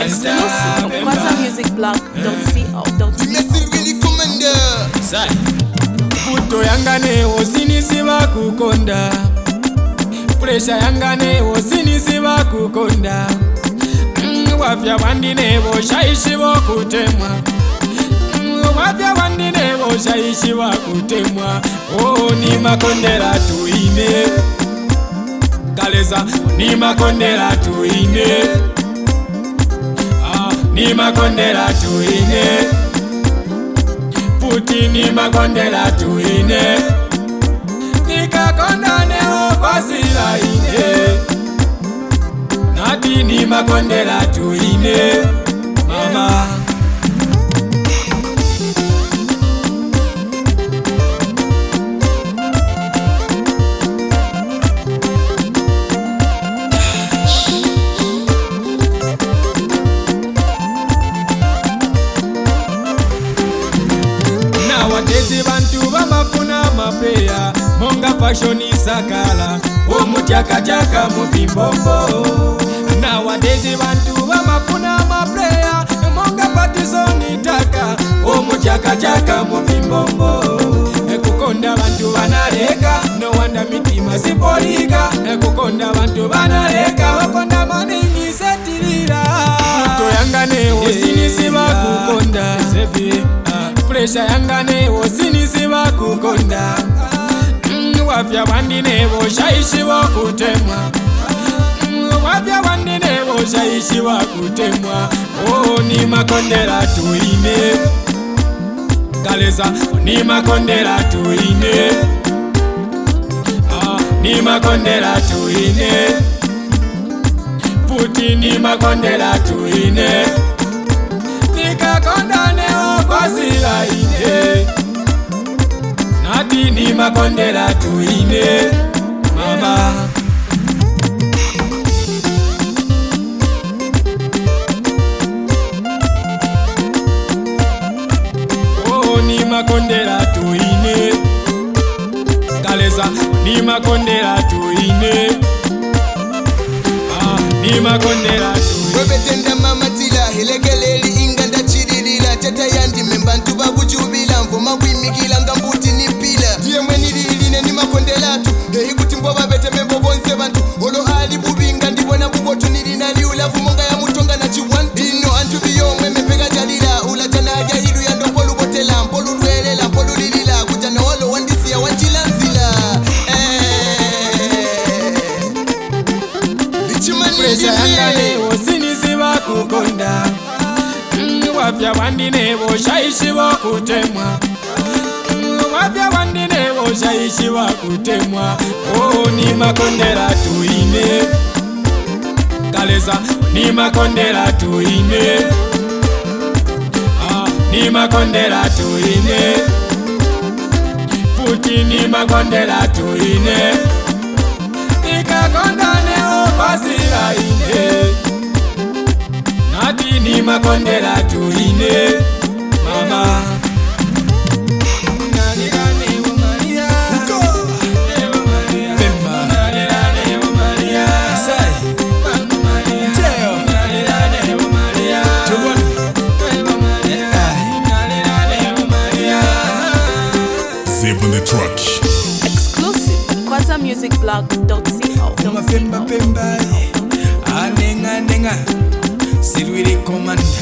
Exclusive on KwazaMusicBlog.co.uk. Puto yangane osinisiba kukonda, pressure yangane osinisiba kukonda, wafya wandine boshayishibo kutemwa, wafya wandine boshayishiba kutemwa. Oh ni makondera tuine kaleza, ni makondera tuine, ni makondera tuine, puti ni makondera tuine, nikakondane okwasila ine, nati ni makondera tuine, mama. Nowadays bantu bamafuna mapeya, monga fashion isakala, omutyakajaka mubimbombo. Nowadays bantu bamafuna mapeya, monga patison itaka, omutyakajaka mubimbombo. Kukonda bantu banaleka, no wonder mitima sipolika. Kukonda bantu banaleka, wakonda maningi setilira. Puto yangane osinisiba kukonda, pressure yangane osinisiba kukonda, wafya wandine boshayishibo kutemwa, wafya wandine boshayishibo kutemwa. Oh ni makondera tuine kaleza, ni makondera tuine, ni makondera tuine, puti ni makondera tuine, nikakondane okwasila ine, nati ni makondera tuine, mama. Oh ni makondera tuine kaleza, ni makondera tuine, ni makondera tuine. Webetenda mama tila hilekeleli inganda chirilila, tata yandi membantu babujubila, mvoma wimikila ngambuti nipila. Tiye mweni liline ni makondela tu, hekuti mboba bete membo bonse bantu, olo hali bubinga ndibona bubotu nilina liulavu monga ya mutonga na chiwantu. Dino antu biyo mweme pega jalila, ulatana aja hiru ya ndopolu botela, mpolu lwelela, mpolu lilila, kutana walo wandisi ya wanchilanzila. Pressure yangane osinisiba kukonda, wafya wandine boshayishibo kutemwa, wafya wandine boshayishibo kutemwa. Oh ni makondera tuine kaleza, ni makondera tuine, ni makondera tuine, puti ni makondera tuine, nikakondane okwasila ine, nati ni makondera tuine, mama. Zip on the truck. Exclusive on KwazaMusicBlog.co.uk. Anenga nenga, silwiri komanda.